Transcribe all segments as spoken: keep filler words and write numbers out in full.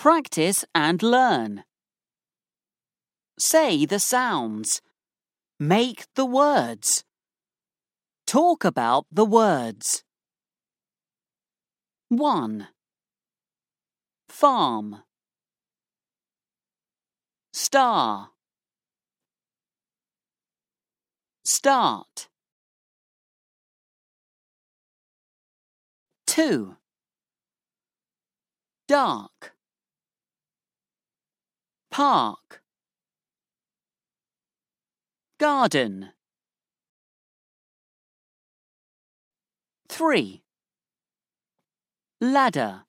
Practice and learn. Say the sounds. Make the words. Talk about the words. one. Farm. Star. Start. two. Dark. Park. Garden. three. Ladder.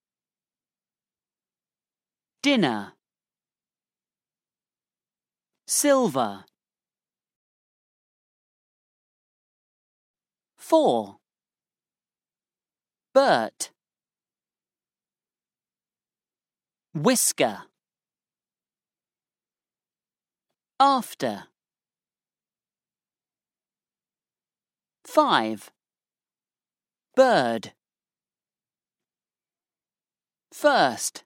Dinner. Silver. four. Bert. Whisker. After. five. Bird. First.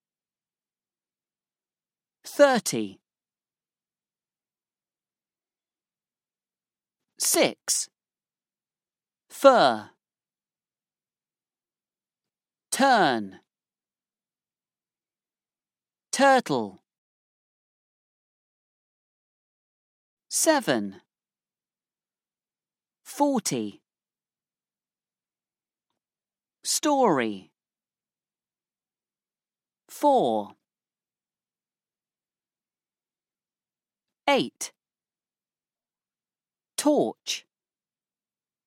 thirty. six. Fur. Turn. Turtle. seven. forty. Story. four. eight. Torch.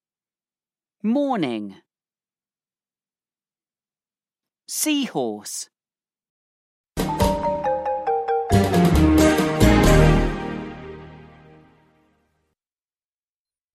Morning. Seahorse.